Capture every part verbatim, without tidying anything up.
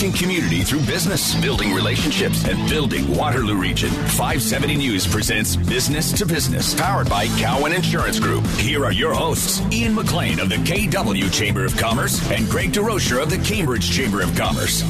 connecting community through business, building relationships, and building Waterloo Region. five seventy News presents Business to Business, powered by Cowan Insurance Group. Here are your hosts, Ian McLean of the K W Chamber of Commerce and Greg DeRocher of the Cambridge Chamber of Commerce.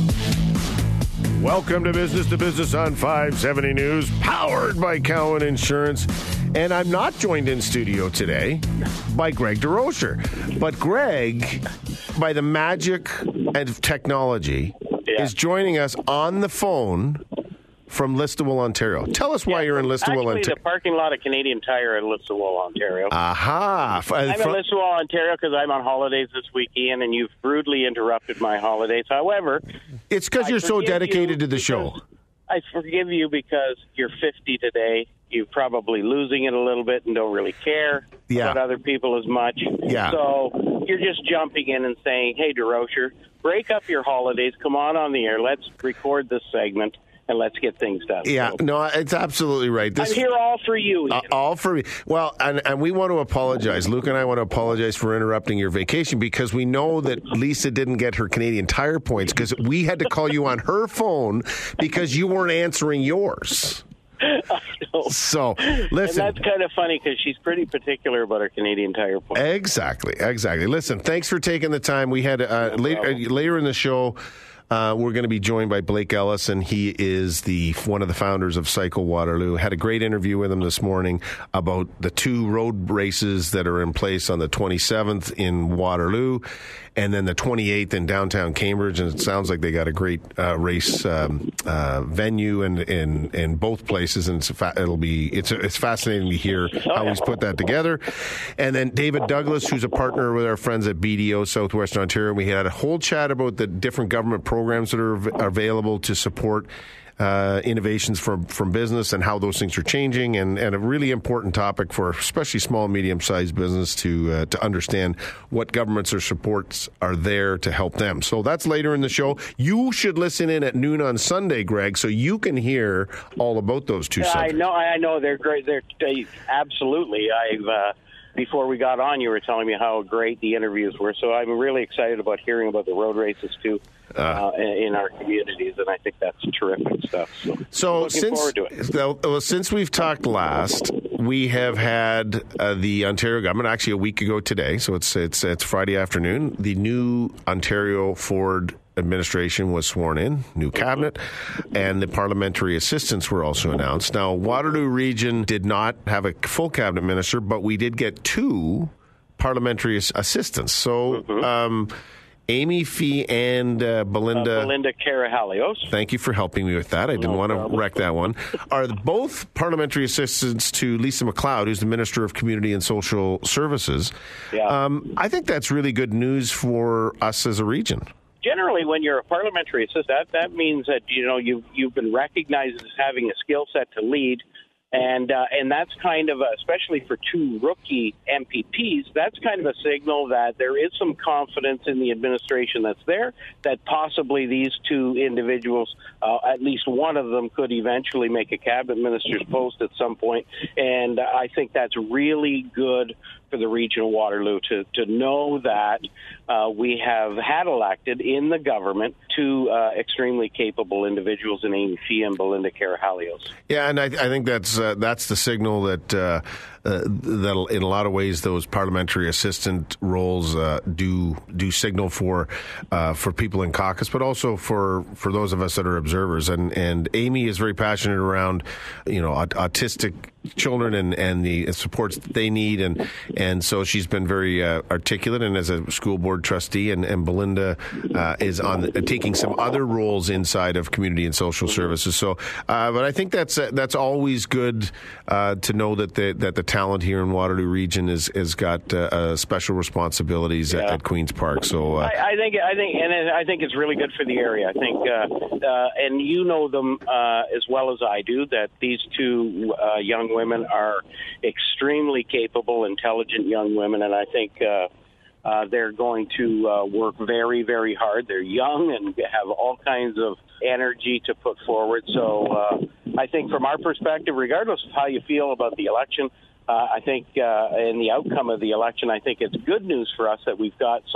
Welcome to Business to Business on five seventy News, powered by Cowan Insurance. And I'm not joined in studio today by Greg DeRocher. But Greg, by the magic of technology, yeah. is joining us on the phone from Listowel, Ontario. Tell us why yeah, you're in Listowel, Ontario. Actually, the parking lot of Canadian Tire in Listowel, Ontario. Aha. Uh, I'm from- in Listowel, Ontario because I'm on holidays this weekend, and you've rudely interrupted my holidays. However, it's because you're so dedicated to the show. I forgive you because you're fifty today. You're probably losing it a little bit and don't really care yeah. about other people as much. Yeah. So you're just jumping in and saying, hey, DeRocher, break up your holidays. Come on on the air. Let's record this segment. And let's get things done. Yeah, so, no, it's absolutely right. This, I'm here all for you. Uh, all for me. Well, and, and we want to apologize. Luke and I want to apologize for interrupting your vacation because we know that Lisa didn't get her Canadian Tire points because we had to call you on her phone because you weren't answering yours. I know. So, listen. And that's kind of funny because she's pretty particular about her Canadian Tire points. Exactly, exactly. Listen, thanks for taking the time. We had uh, no later, uh, later in the show, Uh, we're going to be joined by Blake Ellison. He is the one of the founders of Cycle Waterloo. Had a great interview with him this morning about the two road races that are in place on the twenty-seventh in Waterloo and then the twenty-eighth in downtown Cambridge. And it sounds like they got a great uh, race um, uh, venue in, in, in both places. And it's fa- it'll be it's it's fascinating to hear how he's put that together. And then David Douglas, who's a partner with our friends at B D O Southwestern Ontario. We had a whole chat about the different government programs programs that are av- available to support uh, innovations from, from business and how those things are changing, and, and a really important topic for especially small and medium-sized business to uh, to understand what governments or supports are there to help them. So that's later in the show. You should listen in at noon on Sunday, Greg, so you can hear all about those two yeah, subjects. I know, I know. They're great. They're they, absolutely. I've uh, before we got on, you were telling me how great the interviews were. So I'm really excited about hearing about the road races too. Uh, uh, in our communities, and I think that's terrific stuff. So, so looking since, forward to it. Well, since we've talked last, we have had uh, the Ontario government, actually a week ago today, so it's it's it's Friday afternoon, the new Ontario Ford administration was sworn in, new cabinet, and the parliamentary assistants were also announced. Now, Waterloo Region did not have a full cabinet minister, but we did get two parliamentary assistants. So, mm-hmm. um Amy Fee and uh, Belinda... Uh, Belinda Karahalios. Thank you for helping me with that. I didn't no want to problem. wreck that one. Are both parliamentary assistants to Lisa MacLeod, who's the Minister of Community and Social Services. Yeah. Um, I think that's really good news for us as a region. Generally, when you're a parliamentary assistant, that, that means that, you know, you've, you've been recognized as having a skill set to lead. And uh, and that's kind of, a, especially for two rookie M P Ps, that's kind of a signal that there is some confidence in the administration that's there, that possibly these two individuals, uh, at least one of them, could eventually make a cabinet minister's post at some point. And I think that's really good for the region of Waterloo to, to know that uh, we have had elected in the government two uh, extremely capable individuals in Amy Fee and Belinda Karahalios. Yeah, and I, I think that's uh, that's the signal that uh, uh, that in a lot of ways those parliamentary assistant roles uh, do do signal for uh, for people in caucus, but also for, for those of us that are observers. And and Amy is very passionate around you know aut- autistic children and, and the supports that they need, and and so she's been very uh, articulate, and as a school board trustee, and, and Belinda uh, is on uh, taking some other roles inside of community and social services. So, uh, but I think that's uh, that's always good uh, to know that the that the talent here in Waterloo Region is has got uh, uh, special responsibilities yeah. at, at Queen's Park. So uh, I, I think I think and I think it's really good for the area. I think, uh, uh, and you know them uh, as well as I do, that these two uh, young women are extremely capable, intelligent young women, and I think uh, uh, they're going to uh, work very, very hard. They're young and have all kinds of energy to put forward. So uh, I think from our perspective, regardless of how you feel about the election, uh, I think uh, in the outcome of the election, I think it's good news for us that we've got some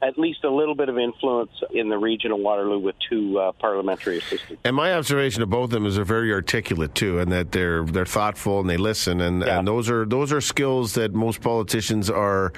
at least a little bit of influence in the region of Waterloo with two uh, parliamentary assistants. And my observation of both of them is they're very articulate too, and that they're they're thoughtful and they listen, and, yeah. and those are those are skills that most politicians are.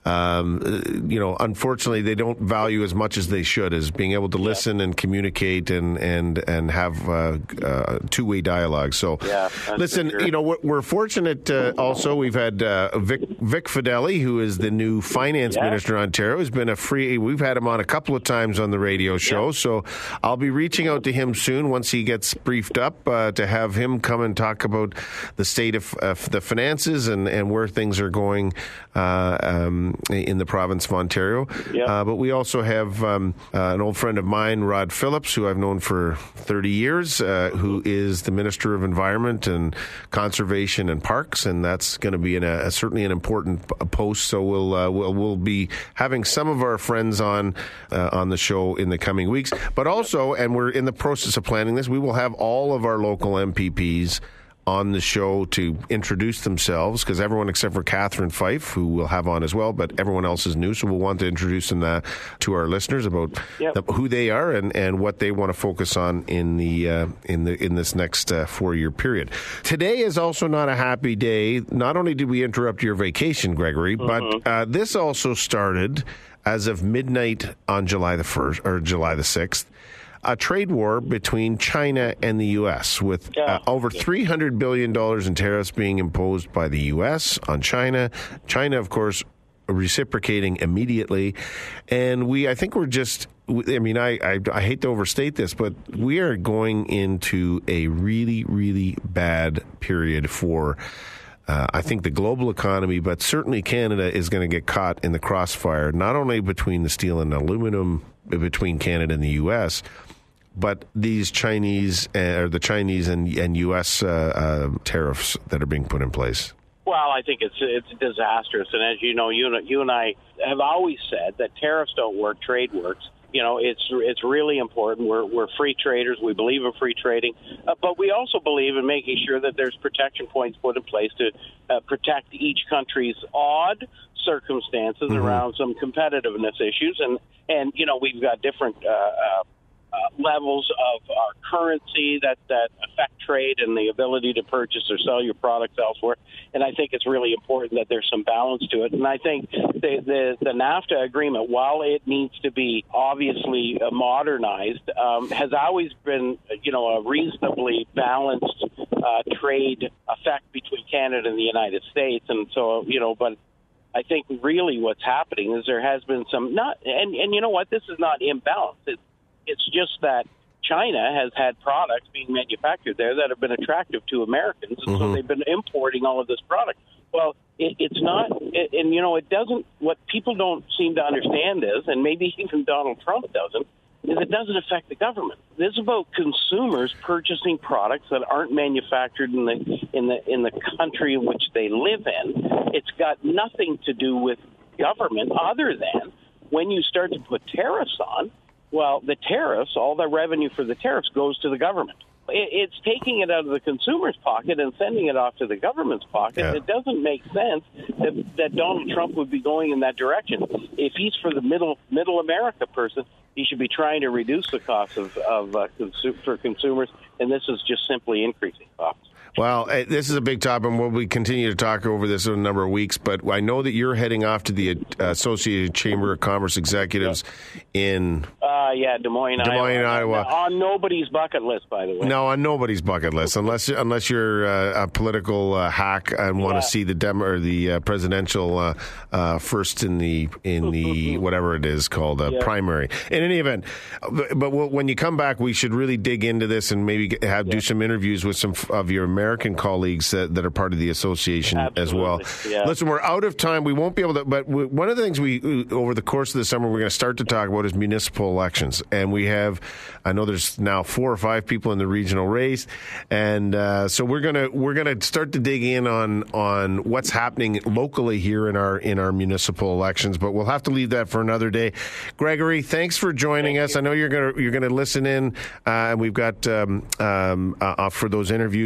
Um, you know, unfortunately, they don't value as much as they should, as being able to listen yeah. and communicate and and and have uh, uh, two-way dialogue. So, yeah, listen, sure. you know, we're, we're fortunate. Uh, also, we've had uh, Vic, Vic Fedeli, who is the new finance yeah. minister in Ontario, has been a free. We've had him on a couple of times on the radio show. Yeah. So, I'll be reaching out to him soon once he gets briefed up uh, to have him come and talk about the state of uh, the finances and and where things are going. Uh, um, in the province of Ontario. Yep. Uh, but we also have um, uh, an old friend of mine, Rod Phillips, who I've known for thirty years, uh, who is the Minister of Environment and Conservation and Parks, and that's going to be in a, a, certainly an important post. So we'll, uh, we'll we'll be having some of our friends on uh, on the show in the coming weeks. But also, and we're in the process of planning this, we will have all of our local M P Ps on the show to introduce themselves, because everyone except for Catherine Fife, who we'll have on as well, but everyone else is new, so we'll want to introduce them uh, to our listeners about yep. the, who they are and, and what they want to focus on in the uh, in the in this next uh, four-year period. Today is also not a happy day. Not only did we interrupt your vacation, Gregory, mm-hmm. but uh, this also started as of midnight on July the first or July the sixth. A trade war between China and the U S, with uh, over three hundred billion dollars in tariffs being imposed by the U S on China. China, of course, reciprocating immediately. And we, I think we're just, I mean, I, I, I hate to overstate this, but we are going into a really, really bad period for Uh, I think the global economy, but certainly Canada is going to get caught in the crossfire, not only between the steel and aluminum, between Canada and the U S, but these Chinese, uh, or the Chinese and, and U S uh, uh, tariffs that are being put in place. Well, I think it's it's disastrous. And as you know, you, you and I have always said that tariffs don't work, trade works. You know, it's it's really important. We're we're free traders. We believe in free trading, uh, but we also believe in making sure that there's protection points put in place to uh, protect each country's odd circumstances mm-hmm. around some competitiveness issues. And and you know, we've got different uh, uh, uh, levels of our currency that that affect trade and the ability to purchase or sell your products elsewhere. And I think it's really important that there's some balance to it. And I think the the, the NAFTA agreement, while it needs to be obviously uh, modernized, um, has always been, you know, a reasonably balanced uh, trade effect between Canada and the United States. And so, you know, but I think really what's happening is there has been some not, and, and you know what, this is not imbalance. It's, it's just that China has had products being manufactured there that have been attractive to Americans, and mm-hmm. so they've been importing all of this product. Well, it, it's not, it, and you know, it doesn't, what people don't seem to understand is, and maybe even Donald Trump doesn't, is it doesn't affect the government. This is about consumers purchasing products that aren't manufactured in the in the in the country in which they live in. It's got nothing to do with government other than when you start to put tariffs on, well, the tariffs, all the revenue for the tariffs goes to the government. It's taking it out of the consumer's pocket and sending it off to the government's pocket. Yeah. It doesn't make sense that, that Donald Trump would be going in that direction. If he's for the middle middle America person, he should be trying to reduce the cost of, of uh, consu- for consumers, and this is just simply increasing costs. Well, this is a big topic, and we'll continue to talk over this in a number of weeks, but I know that you're heading off to the Associated Chamber of Commerce Executives yeah. in... Uh, yeah, Des Moines, Des Moines, Iowa. Iowa. On nobody's bucket list, by the way. No, on nobody's bucket list, unless unless you're uh, a political uh, hack and want yeah. to see the dem- or the uh, presidential uh, uh, first in the in the whatever it is called uh, yeah. primary. In any event, but, but when you come back, we should really dig into this and maybe get, have yeah. do some interviews with some of your American colleagues that, that are part of the association Absolutely. as well. Yeah. Listen, we're out of time. We won't be able to. But we, one of the things we over the course of the summer we're going to start to talk about is municipal elections. And we have, I know there's now four or five people in the regional race, and uh, so we're gonna we're gonna start to dig in on on what's happening locally here in our in our municipal elections. But we'll have to leave that for another day. Gregory, thanks for joining Thank us. You. I know you're gonna you're gonna listen in, uh, and we've got um, um, uh, for those interviews. But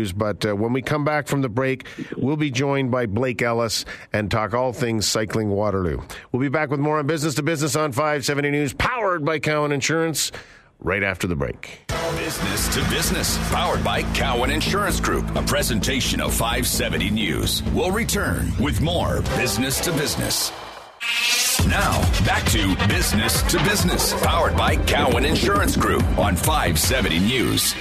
But uh, when we come back from the break, we'll be joined by Blake Ellis and talk all things Cycling Waterloo. We'll be back with more on Business to Business on five seventy News, powered by Cowan Insurance, right after the break. Business to Business, powered by Cowan Insurance Group, a presentation of five seventy News. We'll return with more Business to Business. Now, back to Business to Business, powered by Cowan Insurance Group on five seventy News.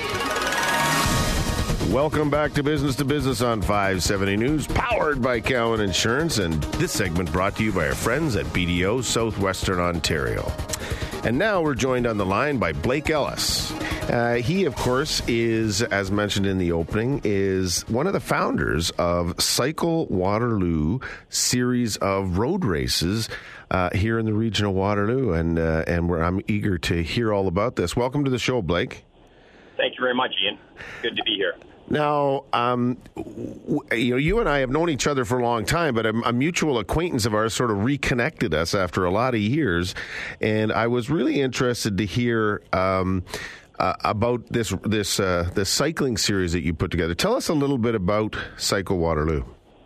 Welcome back to Business to Business on five seventy News, powered by Cowan Insurance, and this segment brought to you by our friends at B D O Southwestern Ontario. And now we're joined on the line by Blake Ellis. Uh, he, of course, is, as mentioned in the opening, is one of the founders of Cycle Waterloo series of road races uh, here in the region of Waterloo, and uh, and we're, I'm eager to hear all about this. Welcome to the show, Blake. Thank you very much, Ian. Good to be here. Now, um, you know, you and I have known each other for a long time, but a, a mutual acquaintance of ours sort of reconnected us after a lot of years, and I was really interested to hear um, uh, about this this uh, this cycling series that you put together. Tell us a little bit about Cycle Waterloo.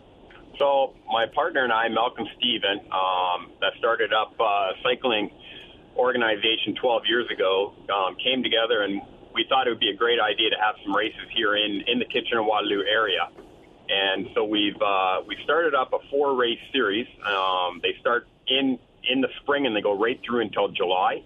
So, my partner and I, Malcolm Stephen, um, that started up a cycling organization twelve years ago, um, came together and we thought it would be a great idea to have some races here in, in the Kitchener-Waterloo area. And so we've uh, we started up a four-race series. Um, they start in, in the spring and they go right through until July.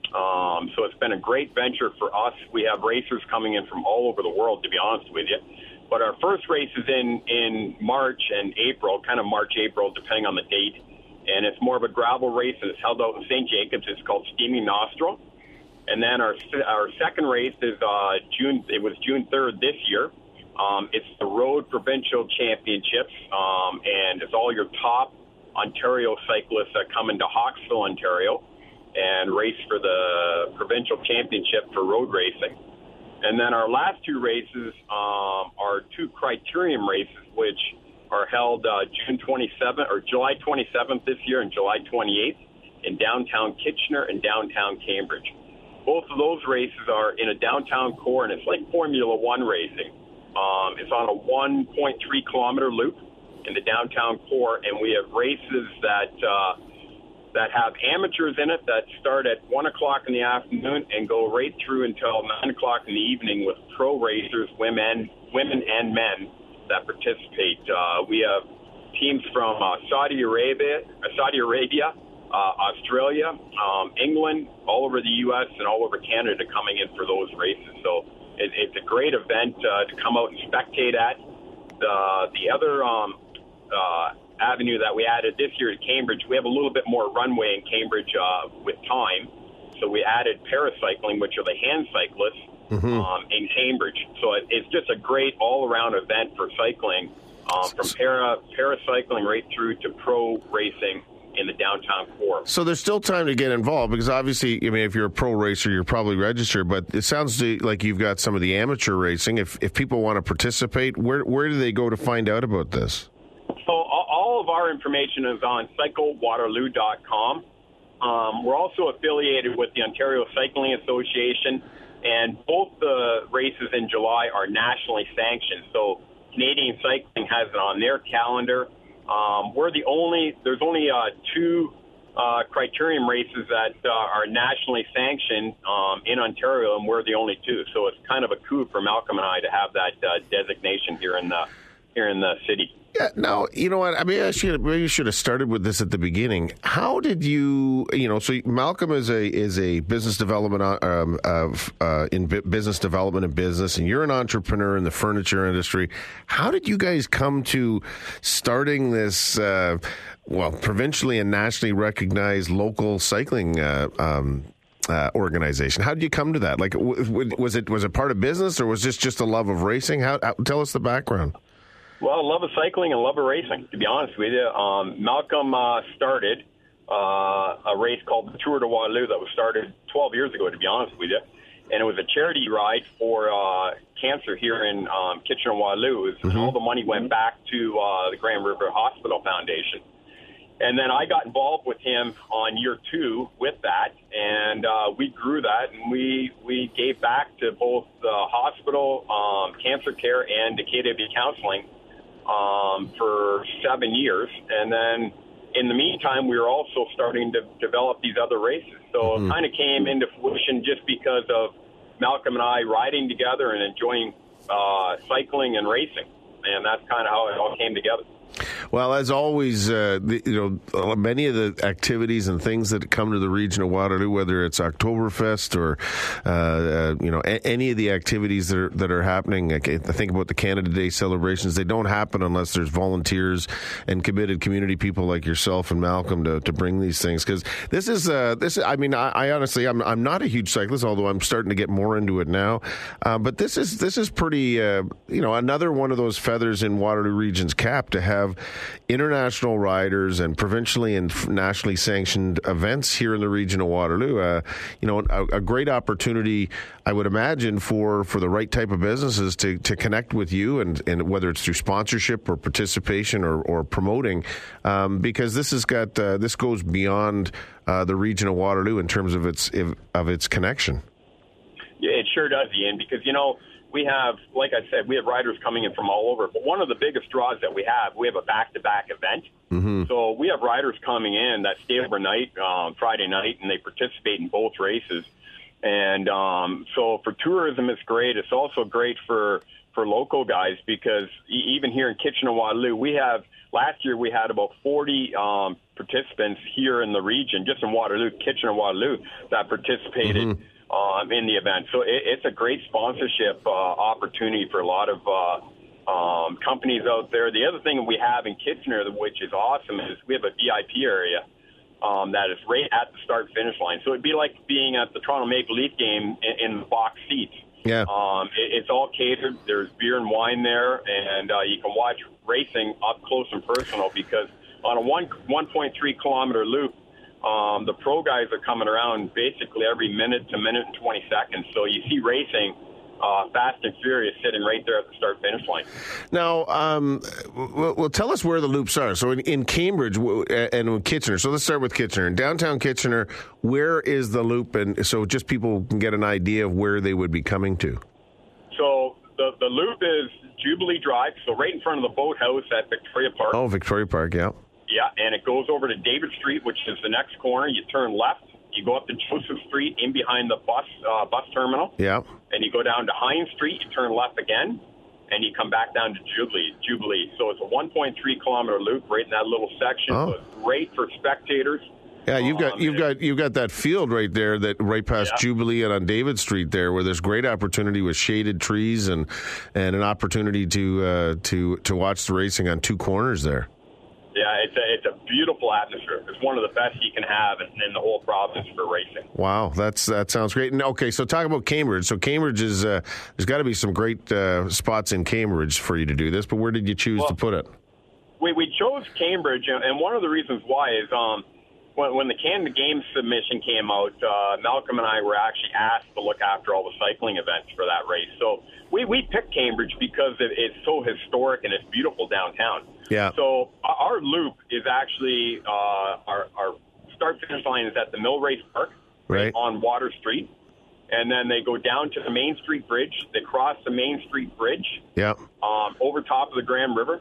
Um, so it's been a great venture for us. We have racers coming in from all over the world, to be honest with you. But our first race is in, in March and April, kind of March, April, depending on the date. And it's more of a gravel race, and it's held out in Saint Jacobs. It's called Steaming Nostril. And then our our second race is uh, June. It was June third this year. Um, it's the Road Provincial Championships, um, and it's all your top Ontario cyclists that come into Hawkesville, Ontario, and race for the provincial championship for road racing. And then our last two races um, are two criterium races, which are held uh, June twenty-seventh or July twenty-seventh this year and July twenty-eighth in downtown Kitchener and downtown Cambridge. Both of those races are in a downtown core, and it's like Formula One racing. Um, it's on a one point three kilometer loop in the downtown core, and we have races that uh, that have amateurs in it that start at one o'clock in the afternoon and go right through until nine o'clock in the evening with pro racers, women, women and men that participate. Uh, we have teams from uh, Saudi Arabia, uh, Saudi Arabia. Uh, Australia, um, England, all over the U S and all over Canada coming in for those races. So it, it's a great event uh, to come out and spectate at. The, the other um, uh, avenue that we added this year at Cambridge, we have a little bit more runway in Cambridge uh, with time. So we added paracycling, which are the hand cyclists, mm-hmm. um, in Cambridge. So it, it's just a great all-around event for cycling, um, from para paracycling right through to pro racing in the downtown core. So there's still time to get involved, because obviously, I mean, if you're a pro racer, you're probably registered, but it sounds to, like you've got some of the amateur racing. If if people want to participate, where where do they go to find out about this? So all, all of our information is on cycle waterloo dot com. Um, we're also affiliated with the Ontario Cycling Association, and both the races in July are nationally sanctioned. So Canadian Cycling has it on their calendar. Um, we're the only, there's only uh, two uh, criterium races that uh, are nationally sanctioned um, in Ontario, and we're the only two. So it's kind of a coup for Malcolm and I to have that uh, designation here in the here in the city. Yeah, no, you know what? I mean, I should maybe you should have started with this at the beginning. How did you, you know? So Malcolm is a is a business development um, of uh, in business development and business, and you're an entrepreneur in the furniture industry. How did you guys come to starting this? Uh, well, provincially and nationally recognized local cycling Uh, um, Uh, organization. How did you come to that? Like, w- w- was it was it part of business, or was this just a love of racing? How, how tell us the background. Well, love of cycling and love of racing, to be honest with you. Um, Malcolm uh, started uh, a race called the Tour de Waterloo that was started twelve years ago, to be honest with you. And it was a charity ride for uh, cancer here in um, Kitchener-Waterloo. Mm-hmm. All the money went back to uh, the Grand River Hospital Foundation. And then I got involved with him on year two with that, and uh, we grew that, and we, we gave back to both the hospital, um, cancer care, and Decatur Counseling um, for seven years. And then in the meantime, we were also starting to develop these other races. So mm-hmm. it kind of came into fruition just because of Malcolm and I riding together and enjoying uh, cycling and racing. And that's kind of how it all came together. Well, as always, uh, the, you know, many of the activities and things that come to the region of Waterloo, whether it's Oktoberfest or uh, uh, you know a- any of the activities that are that are happening. I think about the Canada Day celebrations; they don't happen unless there's volunteers and committed community people like yourself and Malcolm to, to bring these things. Because this is uh, this. I mean, I, I honestly, I'm I'm not a huge cyclist, although I'm starting to get more into it now. Uh, but this is this is pretty, uh, you know, another one of those feathers in Waterloo Region's cap to have international riders and provincially and nationally sanctioned events here in the region of Waterloo. Uh, you know, a, a great opportunity, I would imagine, for, for the right type of businesses to, to connect with you, and, and whether it's through sponsorship or participation or, or promoting, um, because this has got uh, this goes beyond uh, the region of Waterloo in terms of its of its connection. Yeah, it sure does, Ian. Because you know. We have, like I said, we have riders coming in from all over. But one of the biggest draws that we have, we have a back-to-back event. Mm-hmm. So we have riders coming in that stay overnight, um, Friday night, and they participate in both races. And um, so for tourism, it's great. It's also great for, for local guys because even here in Kitchener-Waterloo, we have, last year we had about forty um, participants here in the region, just in Waterloo, Kitchener-Waterloo, that participated. Mm-hmm. Um, in the event. So it, it's a great sponsorship uh, opportunity for a lot of uh, um, companies out there. The other thing we have in Kitchener, which is awesome, is we have a V I P area um, that is right at the start-finish line. So it'd be like being at the Toronto Maple Leaf game in, in the box seats. Yeah. Um, it, it's all catered. There's beer and wine there, and uh, you can watch racing up close and personal because on a one, 1.3 kilometer loop, Um, the pro guys are coming around basically every minute to minute and twenty seconds. So you see racing uh, fast and furious sitting right there at the start-finish line. Now, um, well, well, tell us where the loops are. So in, in Cambridge and in Kitchener, so let's start with Kitchener. In downtown Kitchener, where is the loop? And so just people can get an idea of where they would be coming to. So the, the loop is Jubilee Drive, so right in front of the boathouse at Victoria Park. Oh, Victoria Park, yeah. Yeah, and it goes over to David Street, which is the next corner. You turn left, you go up to Joseph Street in behind the bus uh, bus terminal. Yeah. And you go down to Hines Street, you turn left again, and you come back down to Jubilee. Jubilee. So it's a one point three kilometer loop right in that little section. Oh. So it's great for spectators. Yeah, you've got um, you've got you've got that field right there, that right past yeah. Jubilee and on David Street there, where there's great opportunity with shaded trees and and an opportunity to uh, to to watch the racing on two corners there. Yeah, it's a, it's a beautiful atmosphere. It's one of the best you can have in, in the whole province for racing. Wow, that's that sounds great. And okay, so talk about Cambridge. So Cambridge is uh, there's got to be some great uh, spots in Cambridge for you to do this. But where did you choose well, to put it? We we chose Cambridge, and one of the reasons why is um when when the Canada Games submission came out, uh, Malcolm and I were actually asked to look after all the cycling events for that race. So we we picked Cambridge because it, it's so historic and it's beautiful downtown. Yeah. So our loop is actually, uh, our, our start-finish line is at the Mill Race Park right. on Water Street. And then they go down to the Main Street Bridge. They cross the Main Street Bridge yeah. um, over top of the Grand River.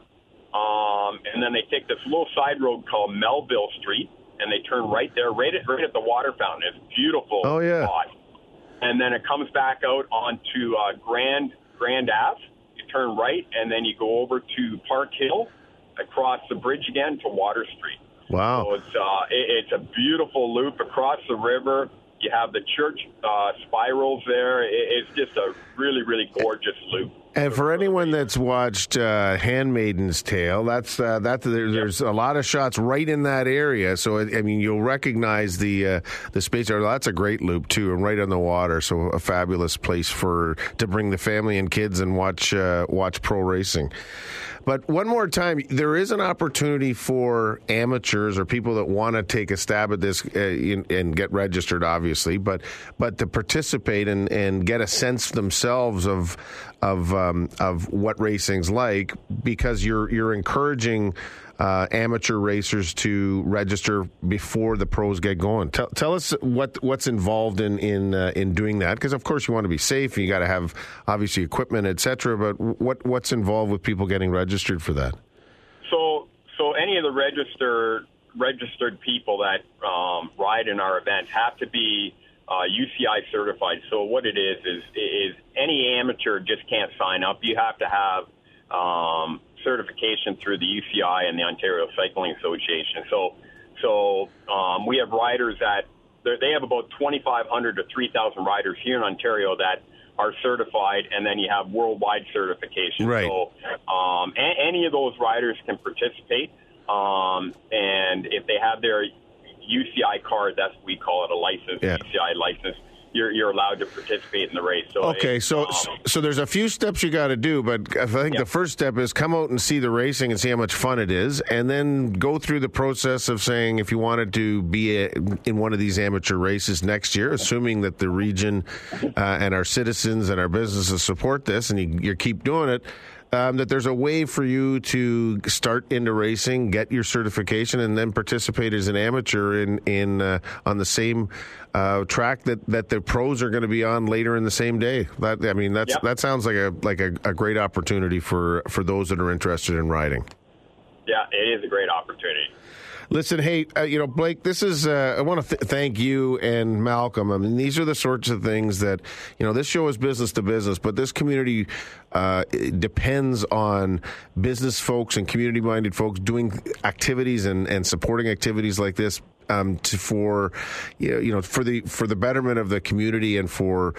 Um, and then they take this little side road called Melville Street, and they turn right there, right at, right at the water fountain. It's beautiful. Oh, yeah. spot. And then it comes back out onto uh, Grand, Grand Ave. You turn right, and then you go over to Park Hill, across the bridge again to Water Street. Wow. So it's, uh, it, it's a beautiful loop across the river. You have the church uh, spirals there. It, it's just a really, really gorgeous loop. And for anyone that's watched uh, Handmaiden's Tale, that's uh, that there, there's a lot of shots right in that area. So I mean, you'll recognize the uh, the space there. That's a great loop too, and right on the water. So a fabulous place for to bring the family and kids and watch uh, watch pro racing. But one more time, there is an opportunity for amateurs or people that want to take a stab at this uh, in, and get registered, obviously, but but to participate and, and get a sense themselves of of uh, um, of what racing's like, because you're you're encouraging uh, amateur racers to register before the pros get going. Tell, tell us what what's involved in in uh, in doing that, because of course you want to be safe. You got to have obviously equipment, et cetera. But what what's involved with people getting registered for that? So so any of the registered registered people that um, ride in our events have to be uh, U C I certified. So what it is is is any amateur just can't sign up. You have to have um, certification through the U C I and the Ontario Cycling Association. So so um, we have riders that they have about twenty-five hundred to three thousand riders here in Ontario that are certified, and then you have worldwide certification. Right. So um, a- any of those riders can participate. Um, and if they have their U C I card, that's what we call it, a license, yeah. U C I license, you're you're allowed to participate in the race. So okay, it, so um, so there's a few steps you got to do, but I think yeah. the first step is come out and see the racing and see how much fun it is, and then go through the process of saying if you wanted to be a, in one of these amateur races next year, assuming that the region uh, and our citizens and our businesses support this, and you, you keep doing it. Um, that there's a way for you to start into racing, get your certification, and then participate as an amateur in in uh, on the same uh, track that, that the pros are going to be on later in the same day. That I mean, that's yep. that sounds like a like a, a great opportunity for, for those that are interested in riding. Yeah, it is a great opportunity. Listen, hey, uh, you know, Blake, this is, uh, I want to th- thank you and Malcolm. I mean, these are the sorts of things that, you know, this show is business to business, but this community uh, depends on business folks and community-minded folks doing activities and, and supporting activities like this. Um, to, for you know, you know for the for the betterment of the community and for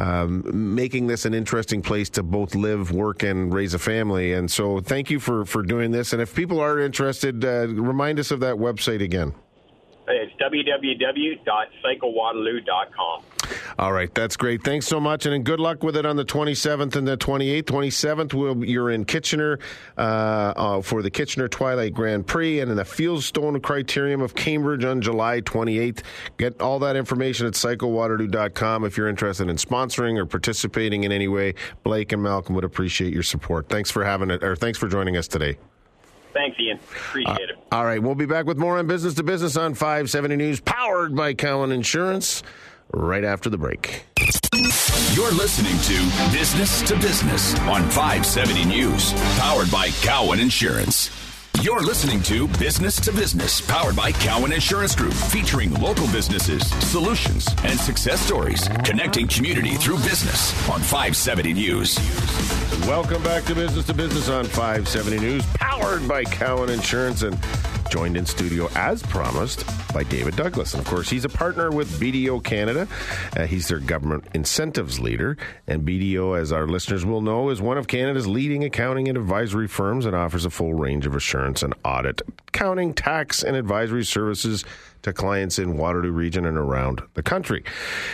um, making this an interesting place to both live, work, and raise a family. And so, thank you for, for doing this. And if people are interested, uh, remind us of that website again. It's w w w dot cycle waterloo dot com. All right, that's great. Thanks so much, and good luck with it on the twenty-seventh and the twenty-eighth. twenty-seventh, we'll, you're in Kitchener uh, uh, for the Kitchener Twilight Grand Prix, and in the Fieldstone Criterium of Cambridge on July twenty-eighth. Get all that information at cycle waterloo dot com if you're interested in sponsoring or participating in any way. Blake and Malcolm would appreciate your support. Thanks for having it, or thanks for joining us today. Thanks, Ian. Appreciate uh, it. All right, we'll be back with more on Business to Business on five seventy News, powered by Cowan Insurance, right after the break. You're listening to Business to Business on five seventy News, powered by Cowan Insurance. You're listening to Business to Business, powered by Cowan Insurance Group, featuring local businesses, solutions, and success stories, connecting community through business on five seventy News. Welcome back to Business to Business on five seventy News, powered by Cowan Insurance, and joined in studio, as promised, by David Douglas. And, of course, he's a partner with B D O Canada. Uh, he's their government incentives leader. And B D O, as our listeners will know, is one of Canada's leading accounting and advisory firms and offers a full range of assurance and audit, accounting, tax, and advisory services to clients in Waterloo region and around the country.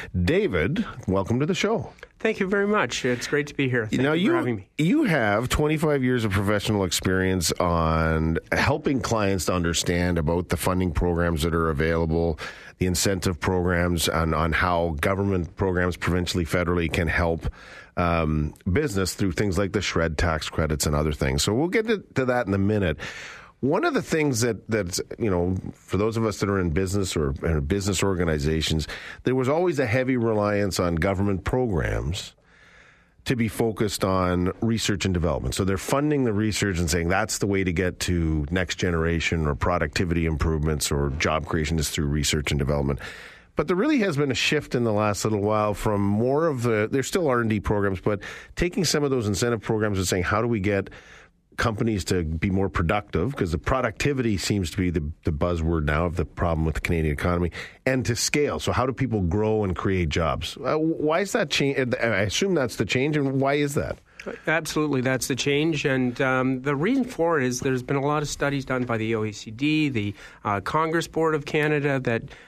David, welcome to the show. Thank you very much. It's great to be here. Thank now, you you, for having me. You have twenty-five years of professional experience on helping clients to understand about the funding programs that are available, the incentive programs, and on how government programs, provincially, federally, can help um, business through things like the SR&ED tax credits and other things. So we'll get to, to that in a minute. One of the things that, that's, you know, for those of us that are in business or, or business organizations, there was always a heavy reliance on government programs to be focused on research and development. So they're funding the research and saying that's the way to get to next generation or productivity improvements or job creation is through research and development. But there really has been a shift in the last little while from more of the, there's still R and D programs, but taking some of those incentive programs and saying, how do we get companies to be more productive, because the productivity seems to be the, the buzzword now of the problem with the Canadian economy, and to scale. So how do people grow and create jobs? Uh, why is that change? I assume that's the change, and why is that? Absolutely, that's the change, and um, the reason for it is there's been a lot of studies done by the O E C D, the uh, Congress Board of Canada, that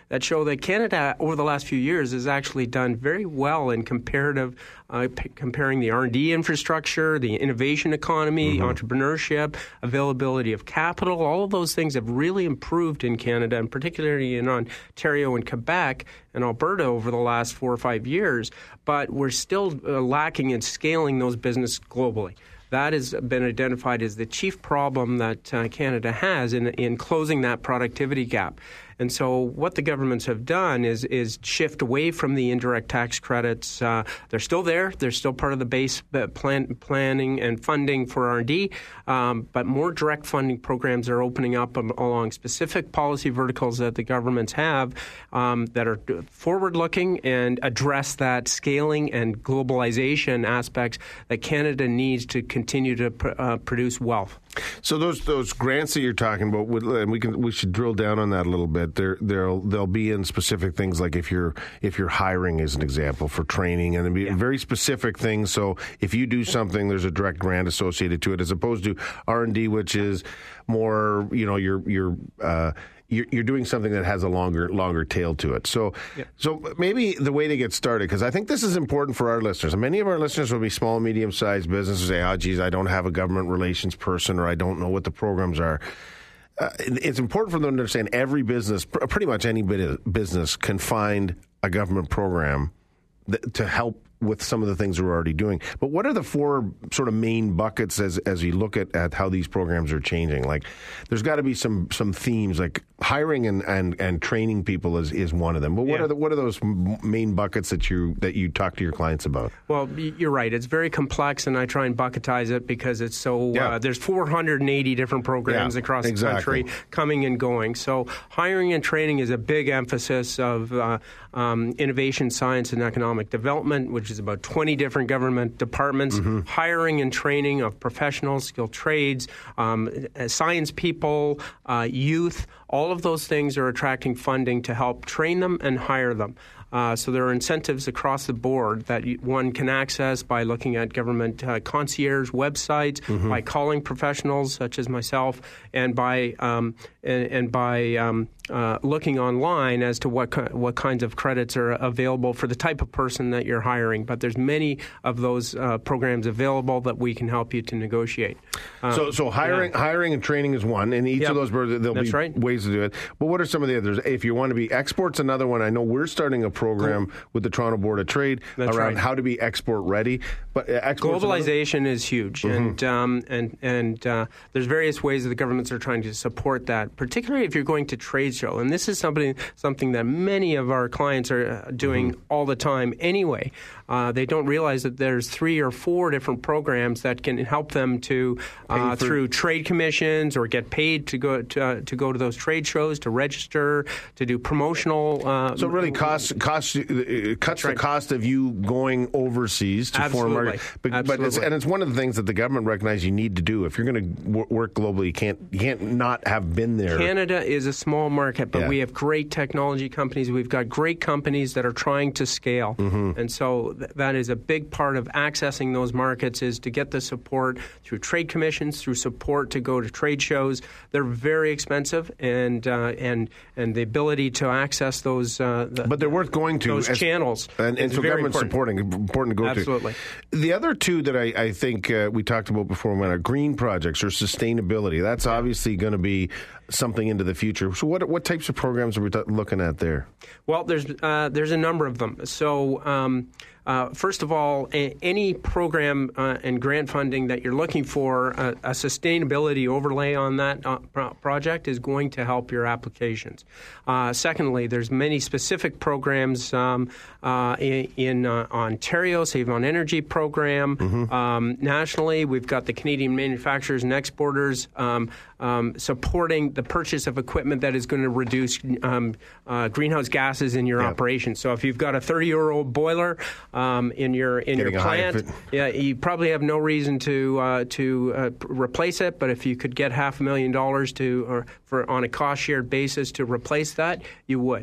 that show that Canada, over the last few years, has actually done very well in comparative, uh, p- comparing the R and D infrastructure, the innovation economy, mm-hmm. entrepreneurship, availability of capital. All of those things have really improved in Canada, and particularly in Ontario and Quebec and Alberta over the last four or five years. But we're still uh, lacking in scaling those businesses globally. That has been identified as the chief problem that uh, Canada has in, in closing that productivity gap. And so what the governments have done is is shift away from the indirect tax credits. Uh, they're still there. They're still part of the base plan, planning and funding for R and D, um, but more direct funding programs are opening up along specific policy verticals that the governments have um, that are forward-looking and address that scaling and globalization aspects that Canada needs to continue to pr- uh, produce wealth. So those those grants that you're talking about, and we can we should drill down on that a little bit. There they'll they'll be in specific things, like if you're if you're hiring, as an example, for training, and it'll be yeah. very specific things. So if you do something, there's a direct grant associated to it, as opposed to R and D, which is more, you know, you're you're. Uh, You're, you're doing something that has a longer longer tail to it. So yeah. so maybe the way to get started, because I think this is important for our listeners. And many of our listeners will be small and medium-sized businesses, say, oh, geez, I don't have a government relations person, or I don't know what the programs are. Uh, it's important for them to understand every business, pretty much any bit of business, can find a government program that, to help with some of the things we're already doing. But what are the four sort of main buckets as as you look at, at how these programs are changing? Like, there's got to be some some themes, like hiring and, and, and training people is, is one of them. But what yeah. are the, what are those main buckets that you that you talk to your clients about? Well, you're right. It's very complex, and I try and bucketize it because it's so yeah. uh, there's four hundred eighty different programs yeah, across exactly. the country coming and going. So hiring and training is a big emphasis of uh, um, innovation, science, and economic development, which is about twenty different government departments. Mm-hmm. Hiring and training of professionals, skilled trades, um, science people, uh, youth. All of those things are attracting funding to help train them and hire them. Uh, so there are incentives across the board that one can access by looking at government uh, concierge websites, mm-hmm. by calling professionals such as myself, and by um, and, and by um, uh, looking online as to what what kinds of credits are available for the type of person that you're hiring. But there's many of those uh, programs available that we can help you to negotiate. Um, so so hiring yeah. hiring and training is one, and each yep. of those there'll That's be right. ways to do it. But what are some of the others? If you want to be exports, another one. I know we're starting a program with the Toronto Board of Trade That's around right. how to be export ready. But uh, globalization is huge, mm-hmm. and um, and and uh, there's various ways that the governments are trying to support that. Particularly if you're going to trade show, and this is something something that many of our clients are doing mm-hmm. all the time anyway. Uh, they don't realize that there's three or four different programs that can help them to uh, for- through trade commissions or get paid to go to, uh, to go to those trade shows, to register, to do promotional. Uh, so really, cost cost uh, cuts right. the cost of you going overseas to Absolutely. foreign market. But, Absolutely. but it's, and it's one of the things that the government recognizes you need to do if you're going to w- work globally. You can't you can't not have been there. Canada is a small market, but yeah. we have great technology companies. We've got great companies that are trying to scale, mm-hmm. and so th- that is a big part of accessing those markets is to get the support through trade commissions, through support to go to trade shows. They're very expensive, and uh, and and the ability to access those, uh, the, but they're worth going to those as, channels. And, and so government important. supporting important to go Absolutely. to. Absolutely. The other two that I, I think uh, we talked about before are green projects or sustainability. That's yeah. obviously going to be something into the future. So what what types of programs are we t- looking at there? Well, there's uh, there's a number of them. So um, uh, first of all, a- any program uh, and grant funding that you're looking for, uh, a sustainability overlay on that uh, pro- project is going to help your applications. Uh, secondly, there's many specific programs um, uh, in, in uh, Ontario, Save on Energy program. Mm-hmm. Um, nationally, we've got the Canadian Manufacturers and Exporters um, um, supporting the purchase of equipment that is going to reduce um, uh, greenhouse gases in your yeah. operation. So if you've got a thirty-year-old boiler um, in your in Getting your plant, yeah, you probably have no reason to uh, to uh, replace it. But if you could get half a million dollars to or for on a cost shared basis to replace that, you would.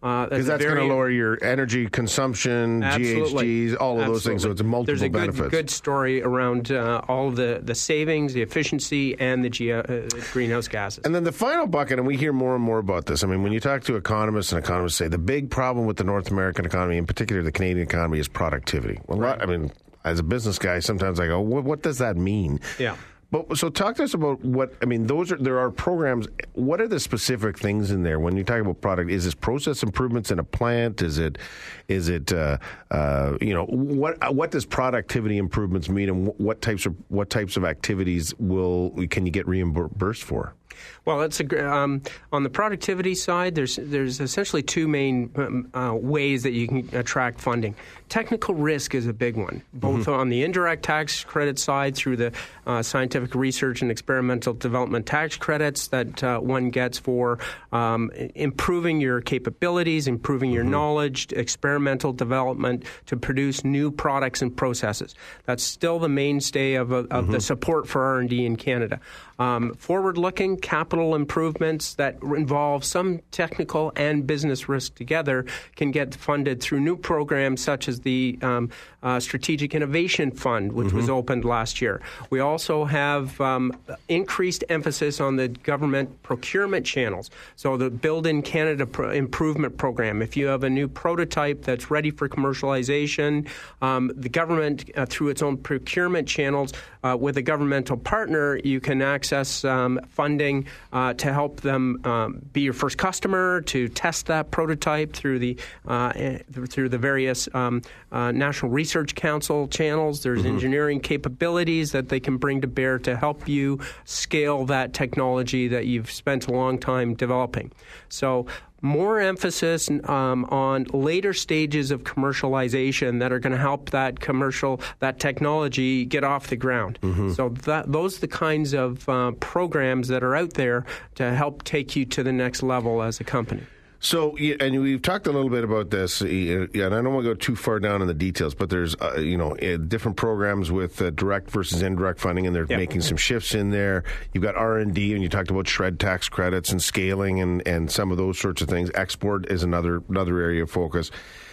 Uh, because that's, that's going to lower your energy consumption, absolutely. G H Gs, all of absolutely. those things. So it's a multiple There's a benefits. Good, good story around uh, all of the, the savings, the efficiency, and the ge- uh, greenhouse gases. And then the final bucket, and we hear more and more about this. I mean, when you talk to economists, and economists say the big problem with the North American economy, in particular the Canadian economy, is productivity. Well, right. I mean, as a business guy, sometimes I go, what, what does that mean? Yeah. But so talk to us about what, I mean, those are, there are programs. What are the specific things in there when you talk about product? Is this process improvements in a plant? Is it, is it, uh, uh, you know, what, what does productivity improvements mean, and what types of, what types of activities will, can you get reimbursed for? Well, it's a, um, on the productivity side, there's there's essentially two main um, uh, ways that you can attract funding. Technical risk is a big one, both mm-hmm. on the indirect tax credit side through the uh, scientific research and experimental development tax credits that uh, one gets for um, improving your capabilities, improving your mm-hmm. knowledge, experimental development to produce new products and processes. That's still the mainstay of, of mm-hmm. the support for R and D in Canada. Um, forward-looking capital improvements that involve some technical and business risk together can get funded through new programs such as the um, uh, Strategic Innovation Fund, which mm-hmm. was opened last year. We also have um, increased emphasis on the government procurement channels. So the Build in Canada pro- improvement program, if you have a new prototype that's ready for commercialization, um, the government, uh, through its own procurement channels, uh, with a governmental partner, you can access um, funding uh, to help them um, be your first customer, to test that prototype through the uh, through the various um, uh, National Research Council channels. There's mm-hmm. engineering capabilities that they can bring to bear to help you scale that technology that you've spent a long time developing. So more emphasis um, on later stages of commercialization that are going to help that commercial, that technology get off the ground. Mm-hmm. So that, those are the kinds of uh, programs that are out there to help take you to the next level as a company. So, and we've talked a little bit about this, and I don't want to go too far down in the details, but there's, uh, you know, different programs with uh, direct versus indirect funding, and they're yep. making some shifts in there. You've got R and D, and you talked about shred tax credits and scaling and, and some of those sorts of things. Export is another another area of focus.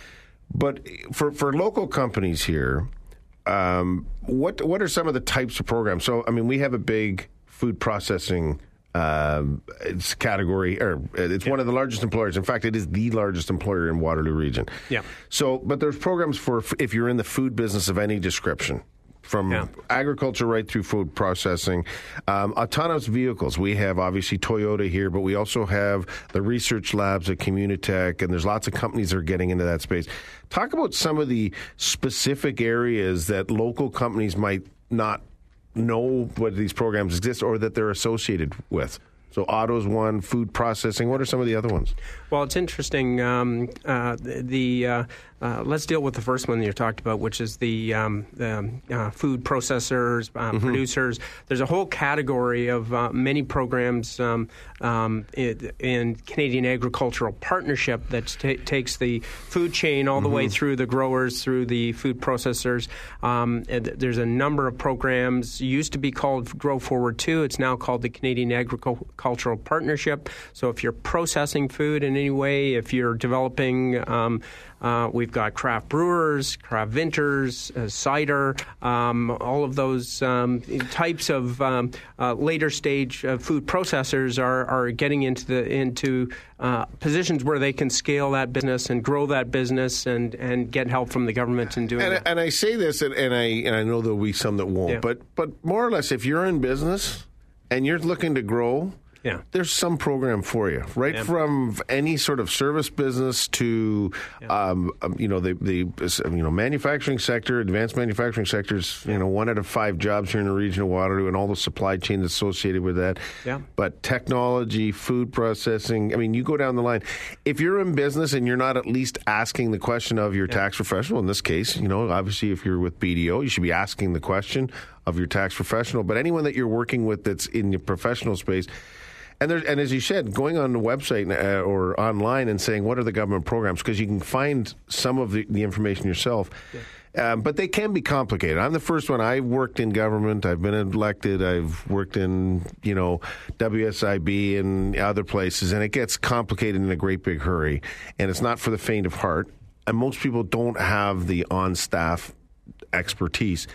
But for, for local companies here, um, what what are some of the types of programs? So, I mean, we have a big food processing Um, it's category, or it's yeah. one of the largest employers. In fact, it is the largest employer in Waterloo Region. Yeah. So, but there's programs for if you're in the food business of any description, from yeah. agriculture right through food processing. Um, autonomous vehicles. We have obviously Toyota here, but we also have the research labs at Communitech, and there's lots of companies that are getting into that space. Talk about some of the specific areas that local companies might not know what these programs exist or that they're associated with. So auto's one, food processing. What are some of the other ones? Well, it's interesting. Um, uh, the uh, uh, let's deal with the first one that you talked about, which is the, um, the uh, food processors, uh, mm-hmm. producers. There's a whole category of uh, many programs um, um, in, in Canadian Agricultural Partnership that t- takes the food chain all the mm-hmm. way through the growers, through the food processors. Um, there's a number of programs. It used to be called Grow Forward two. It's now called the Canadian Agricultural Cultural Partnership. So if you're processing food in any way, if you're developing, um, uh, we've got craft brewers, craft vintners, uh, cider, um, all of those um, types of um, uh, later stage uh, food processors are, are getting into the into uh, positions where they can scale that business and grow that business and, and get help from the government in doing and, that. And I say this, and, and I and I know there'll be some that won't, yeah. but but more or less, if you're in business and you're looking to grow, yeah. there's some program for you, right? Yeah. From any sort of service business to, yeah. um, you know, the the you know manufacturing sector, advanced manufacturing sectors. Yeah. You know, one out of five jobs here in the region of Waterloo, and all the supply chain associated with that. Yeah. But technology, food processing. I mean, you go down the line. If you're in business and you're not at least asking the question of your yeah. tax professional, in this case, you know, obviously, if you're with B D O, you should be asking the question of your tax professional. But anyone that you're working with that's in your professional space. And, there, and as you said, going on the website uh, or online and saying, what are the government programs? Because you can find some of the, the information yourself. Yeah. Um, but they can be complicated. I'm the first one. I've worked in government. I've been elected. I've worked in, you know, W S I B and other places, and it gets complicated in a great big hurry. And it's not for the faint of heart. And most people don't have the on-staff expertise.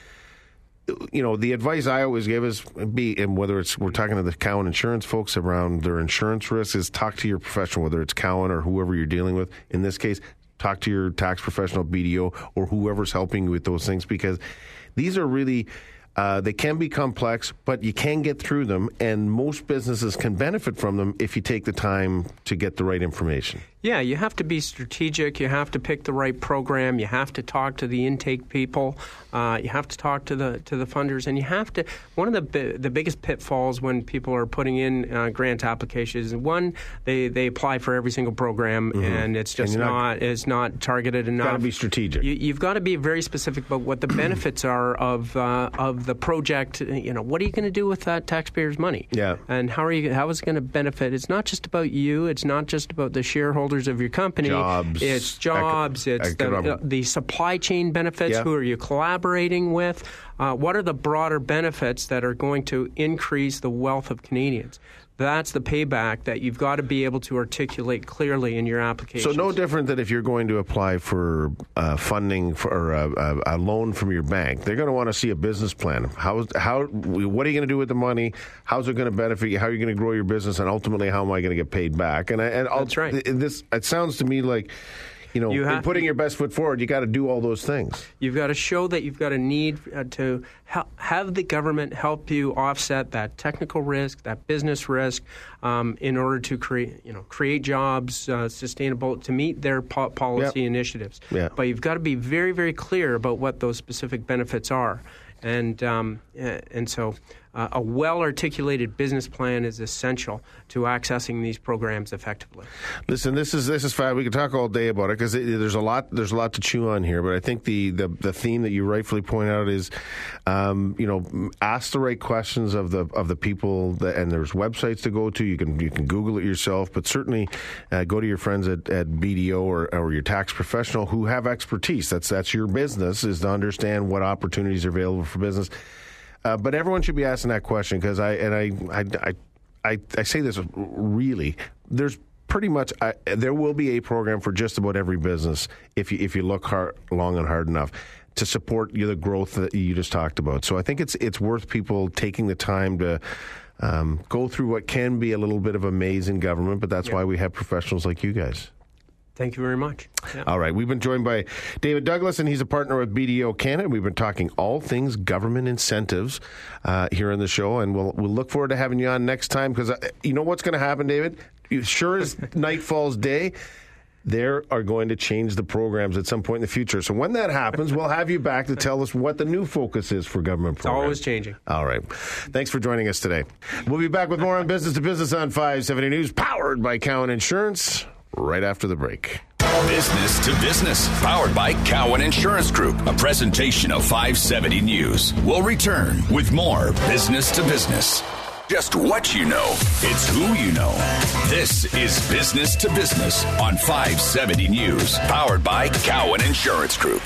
You know, the advice I always give is be, and whether it's we're talking to the Cowan Insurance folks around their insurance risks, is talk to your professional, whether it's Cowan or whoever you're dealing with. In this case, talk to your tax professional, B D O, or whoever's helping you with those things, because these are really, uh, they can be complex, but you can get through them, and most businesses can benefit from them if you take the time to get the right information. Yeah, you have to be strategic. You have to pick the right program. You have to talk to the intake people. Uh, you have to talk to the to the funders, and you have to. One of the bi- the biggest pitfalls when people are putting in uh, grant applications is one, they, they apply for every single program, mm-hmm. and it's just and not, not it's not targeted enough. Got to be strategic. You, you've got to be very specific about what the benefits are of uh, of the project. You know, what are you going to do with that taxpayers' money? Yeah, and how are you? How is it going to benefit? It's not just about you. It's not just about the shareholders of your company. Jobs. It's jobs. Ec- it's the, uh, the supply chain benefits. Yeah. Who are you collaborating with? Uh, what are the broader benefits that are going to increase the wealth of Canadians? That's the payback that you've got to be able to articulate clearly in your application. So no different than if you're going to apply for uh, funding for or a, a, a loan from your bank. They're going to want to see a business plan. How, how, what are you going to do with the money? How's it going to benefit you? How are you going to grow your business? And ultimately, how am I going to get paid back? And, I, and That's I'll, right. This, it sounds to me like, you know, you have, putting your best foot forward, you got to do all those things. You've got to show that you've got a need uh, to ha- have the government help you offset that technical risk, that business risk, um, in order to create, you know, create jobs, uh, sustainable to meet their po- policy yep. initiatives. Yeah. But you've got to be very, very clear about what those specific benefits are. And um, and so uh, a well-articulated business plan is essential to accessing these programs effectively. Listen, this is this is fine. We could talk all day about it because there's a lot there's a lot to chew on here. But I think the, the, the theme that you rightfully point out is, um, you know, ask the right questions of the of the people. That, and there's websites to go to. You can you can Google it yourself, but certainly uh, go to your friends at, at B D O or, or your tax professional who have expertise. That's that's your business, is to understand what opportunities are available for business. Uh, but everyone should be asking that question, because I and I I, I I I say this really. There's pretty much uh, there will be a program for just about every business if you if you look hard, long and hard enough to support you, the growth that you just talked about. So I think it's it's worth people taking the time to um, go through what can be a little bit of a maze in government, but that's yeah. why we have professionals like you guys. Thank you very much. Yeah. All right. We've been joined by David Douglas, and he's a partner with B D O Canada. We've been talking all things government incentives uh, here on the show, and we'll we'll look forward to having you on next time, because uh, you know what's going to happen, David? Sure as night falls day, they are going to change the programs at some point in the future. So when that happens, we'll have you back to tell us what the new focus is for government programs. It's always changing. All right. Thanks for joining us today. We'll be back with more on Business to Business on five seventy News, powered by Cowan Insurance, right after the break. Business to Business, powered by Cowan Insurance Group, a presentation of five seventy News. We'll return with more Business to Business. Just what you know, it's who you know. This is Business to Business on five seventy News, powered by Cowan Insurance Group.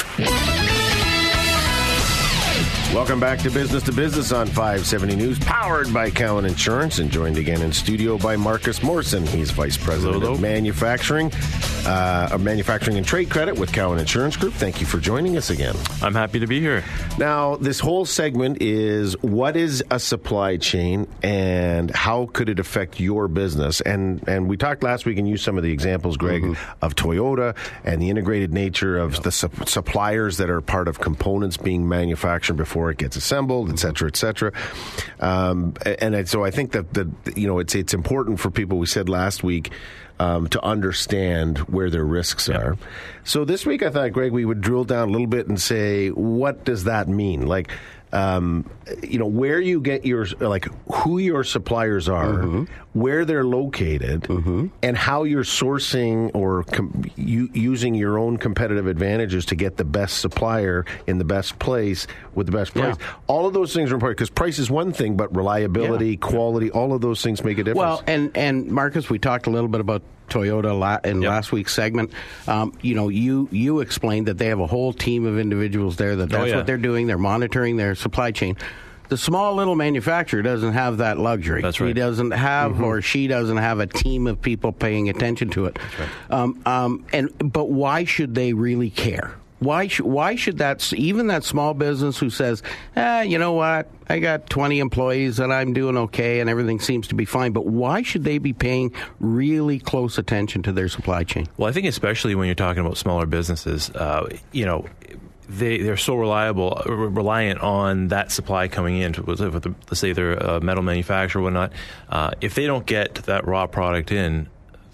Welcome back to Business to Business on five seventy News, powered by Cowan Insurance, and joined again in studio by Marcus Morrison. He's Vice President hello, hello. of Manufacturing, uh, of Manufacturing and Trade Credit with Cowan Insurance Group. Thank you for joining us again. I'm happy to be here. Now, this whole segment is what is a supply chain and how could it affect your business? And and we talked last week and used some of the examples, Greg, mm-hmm. of Toyota and the integrated nature of yep. the su- suppliers that are part of components being manufactured before it gets assembled, et cetera, et cetera. Um, and so I think that, that you know it's it's important for people, we said last week, um, to understand where their risks yeah. are. So this week I thought, Greg, we would drill down a little bit and say, what does that mean? Like, um, you know, where you get your, like, who your suppliers are, mm-hmm. where they're located, mm-hmm. and how you're sourcing or com- u- using your own competitive advantages to get the best supplier in the best place with the best price. Yeah. All of those things are important, because price is one thing, but reliability, yeah. quality, all of those things make a difference. Well, and, and Marcus, we talked a little bit about Toyota la- in Yep. last week's segment. Um, you know, you you explained that they have a whole team of individuals there that that's oh, yeah. what they're doing. They're monitoring their supply chain. The small little manufacturer doesn't have that luxury. That's right. He doesn't have, mm-hmm. or she doesn't have a team of people paying attention to it. That's right. Um, um, and but why should they really care? Why sh- why should that even that small business who says, ah, you know what, I got twenty employees and I'm doing okay and everything seems to be fine, but why should they be paying really close attention to their supply chain? Well, I think especially when you're talking about smaller businesses, uh, you know, they they're so reliable, reliant on that supply coming in. With the, let's say they're a metal manufacturer or whatnot. Uh, if they don't get that raw product in,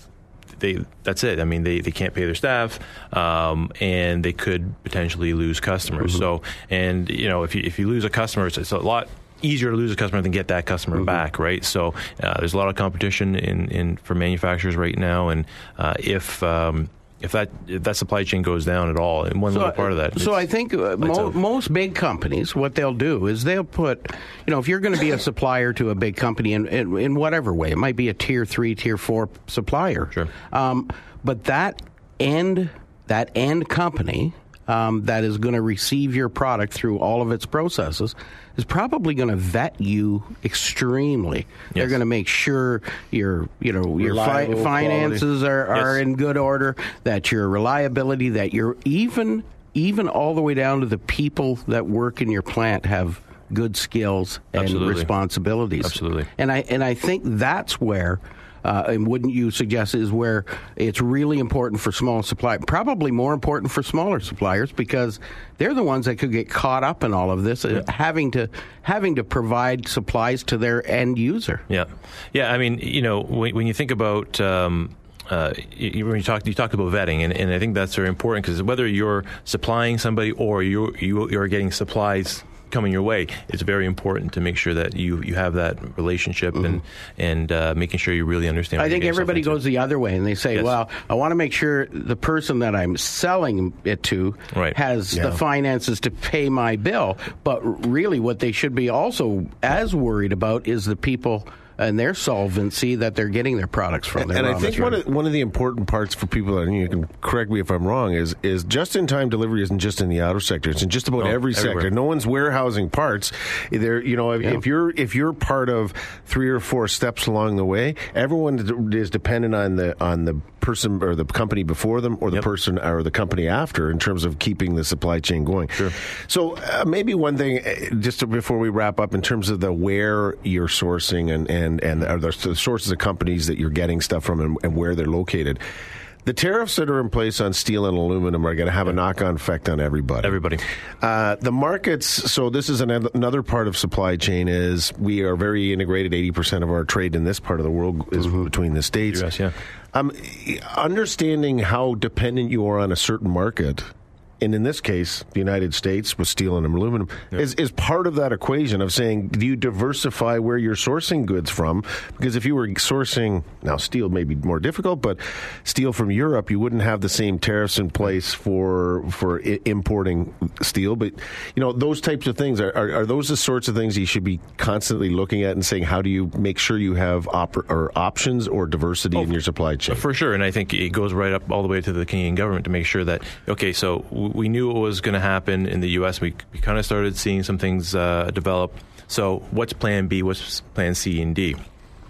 They, that's it. I mean, they, they can't pay their staff, um, and they could potentially lose customers. Mm-hmm. So, and you know, if you if you lose a customer, it's, it's a lot easier to lose a customer than get that customer mm-hmm. back, right? So, uh, there's a lot of competition in, in for manufacturers right now, and uh, if um, if that if that supply chain goes down at all, and one so, little part of that. So I think uh, mo- most big companies, what they'll do is they'll put, you know, if you're going to be a supplier to a big company in, in, in whatever way, it might be a tier three, tier four supplier. Sure. Um, but that end, that end company um, that is going to receive your product through all of its processes is probably going to vet you extremely. Yes. They're going to make sure your, you know, your fi- finances are, are yes. in good order, that your reliability, that you're even even all the way down to the people that work in your plant have good skills and Absolutely. responsibilities. Absolutely. And I and I think that's where. Uh, and wouldn't you suggest is where it's really important for small suppliers, probably more important for smaller suppliers, because they're the ones that could get caught up in all of this, yeah. uh, having to having to provide supplies to their end user. Yeah, yeah. I mean, you know, when, when you think about. Um, Uh, you, when you talked, you talked about vetting, and, and I think that's very important, because whether you're supplying somebody or you you you're getting supplies coming your way, it's very important to make sure that you, you have that relationship mm-hmm. and and uh, making sure you really understand. I think everybody goes the other way, and they say, yes. "Well, I want to make sure the person that I'm selling it to right. has yeah. the finances to pay my bill." But really, what they should be also as worried about is the people and their solvency that they're getting their products from. And I think one of, one of the important parts for people, and you can correct me if I'm wrong, is is just-in-time delivery isn't just in the auto sector. It's in just about oh, every everywhere. sector. No one's warehousing parts. There, you know, if, yeah. if you're if you're part of three or four steps along the way, everyone is dependent on the on the person or the company before them, or the yep. person or the company after, in terms of keeping the supply chain going. Sure. So uh, maybe one thing, uh, just to, before we wrap up, in terms of the where you're sourcing and and and, and are the sources of companies that you're getting stuff from and, and where they're located. The tariffs that are in place on steel and aluminum are going to have a knock-on effect on everybody. Everybody. Uh, the markets, so this is an, another part of supply chain, is we are very integrated. eighty percent of our trade in this part of the world is mm-hmm. between the states. U S, yeah. Um, understanding how dependent you are on a certain market, and in this case, the United States with steel and aluminum, yeah. is, is part of that equation of saying, do you diversify where you're sourcing goods from? Because if you were sourcing, now steel may be more difficult, but steel from Europe, you wouldn't have the same tariffs in place for for I- importing steel. But, you know, those types of things, are, are, are those the sorts of things you should be constantly looking at and saying, how do you make sure you have op- or options or diversity oh, in your supply chain? For sure, and I think it goes right up all the way to the Canadian government to make sure that, okay, so we knew what was going to happen in the U S. We, we kind of started seeing some things uh, develop. So what's Plan B? What's Plan C and D?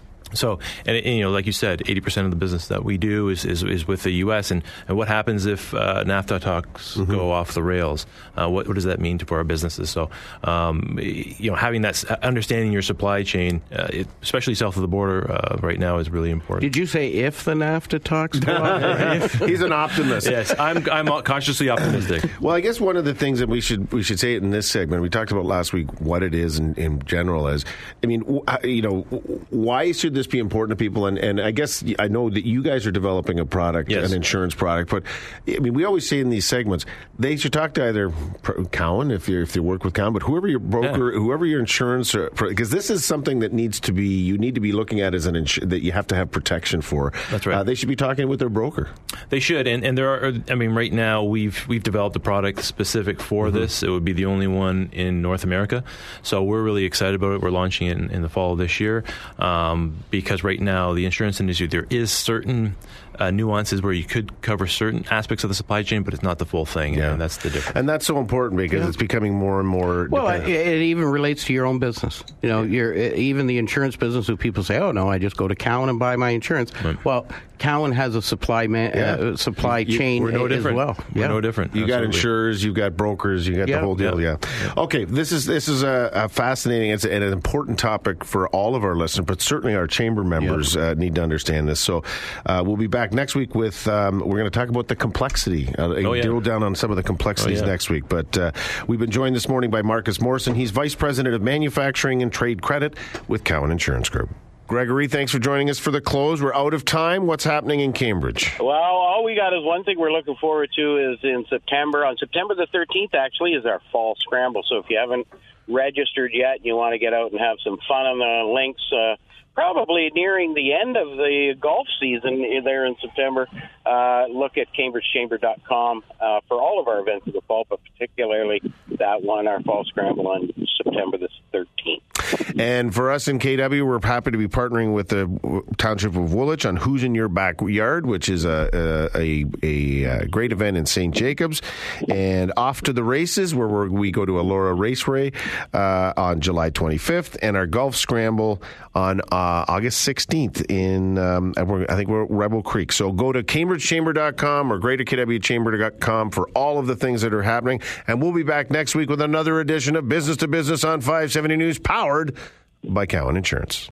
So, and, and you know, like you said, eighty percent of the business that we do is, is, is with the U S. And, and what happens if uh, NAFTA talks mm-hmm. go off the rails? Uh, what, what does that mean to our businesses? So, um, you know, having that, understanding your supply chain, uh, it, especially south of the border uh, right now, is really important. Did you say if the NAFTA talks go off? He's an optimist. Yes, I'm I'm consciously optimistic. Well, I guess one of the things that we should we should say it in this segment, we talked about last week what it is in, in general is, I mean, you know, why should this be important to people? And, and I guess I know that you guys are developing a product, yes. an insurance product, but I mean, we always say in these segments, they should talk to either Cowen if you if they work with Cowen, but whoever your broker, yeah. whoever your insurance, because this is something that needs to be you need to be looking at as an insu- that you have to have protection for. That's right. Uh, they should be talking with their broker. They should, and, and there are. I mean, right now we've we've developed a product specific for mm-hmm. this. It would be the only one in North America, so we're really excited about it. We're launching it in, in the fall of this year um, because right now the insurance industry, there is certain uh, nuances where you could cover certain aspects of the supply chain, but it's not the full thing. Yeah. And that's the difference. And that's so important because yeah. it's becoming more and more. Well, it, it even relates to your own business. You know, you're, even the insurance business, who people say, "Oh no, I just go to Cowan and buy my insurance." Right. Well, Cowan has a supply man, yeah. uh, supply you, chain we're no as different. well. We're yeah. no different. You Absolutely. got insurers, you got brokers, you got yeah. the whole deal. Yeah. Yeah. yeah. Okay, this is this is a, a fascinating and an important topic for all of our listeners, but certainly our chamber members yeah. uh, need to understand this. So uh, we'll be back next week with um, we're going to talk about the complexity. Uh, oh, yeah. Drill down on some of the complexities oh, yeah. next week. But uh, we've been joined this morning by Marcus Morrison. He's Vice President of Manufacturing and Trade Credit with Cowan Insurance Group. Gregory, thanks for joining us for the close. We're out of time. What's happening in Cambridge? Well, all we got is one thing we're looking forward to is in September. On September the thirteenth, actually, is our fall scramble. So if you haven't registered yet and you want to get out and have some fun on the links, uh, probably nearing the end of the golf season there in September, uh, look at cambridge chamber dot com uh, for all of our events of the fall, but particularly that one, our fall scramble on September the thirteenth. And for us in K W, we're happy to be partnering with the Township of Woolwich on Who's in Your Backyard, which is a a, a, a great event in Saint Jacobs. And Off to the Races, where we're, we go to Elora Raceway uh, on July twenty-fifth, and our Golf Scramble on uh, August sixteenth in, um, I think we're Rebel Creek. So go to cambridge chamber dot com or greater k w chamber dot com for all of the things that are happening. And we'll be back next week with another edition of Business to Business on five seventy News, powered by Cowan Insurance.